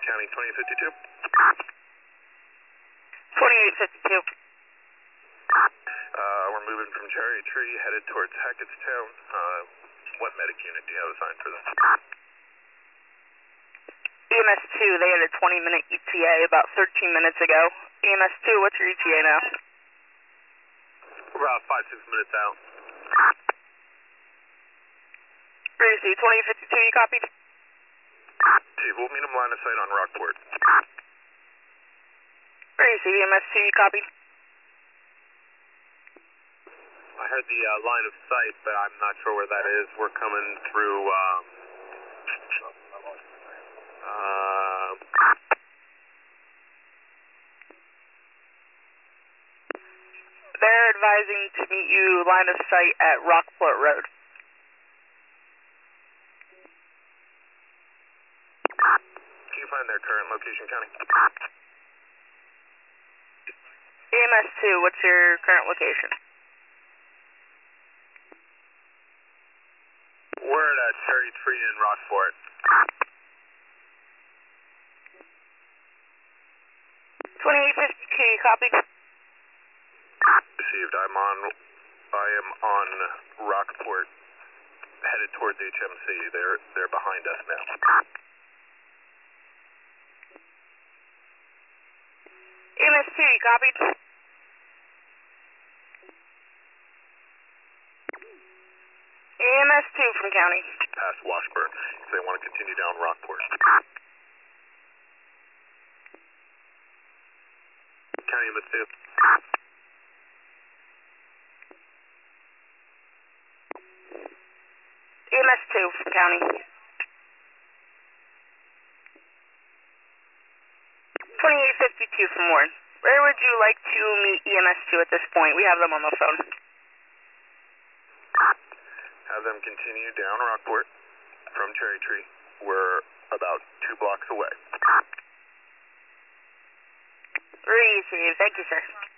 County 2852. 2852. We're moving from Cherry Tree, headed towards Hackettstown. What medic unit do you have assigned for this? EMS 2, they had a 20-minute ETA about 13 minutes ago. EMS 2, what's your ETA now? We're about 5-6 minutes out. Gracie, 2852, you copied? Chief, we'll meet him line of sight on Rockport. Gracie, EMS 2, you copied? I heard the line of sight, but I'm not sure where that is. We're coming through, They're advising to meet you line of sight at Rockport Road. Can you find their current location, County? EMS 2, what's your current location? We're at Cherry Tree in Rockport. 2852, you copied? Received. I am on Rockport, headed towards HMC. They're behind us now. EMS 2, you copied? EMS 2 from County. Past Washburn. So they want to continue down Rockport. County EMS 2. EMS 2 from County. 2852 from Warren. Where would you like to meet EMS 2 at this point? We have them on the phone. Have them continue down Rockport from Cherry Tree. We're about 2 blocks away. Receive. Thank you, sir.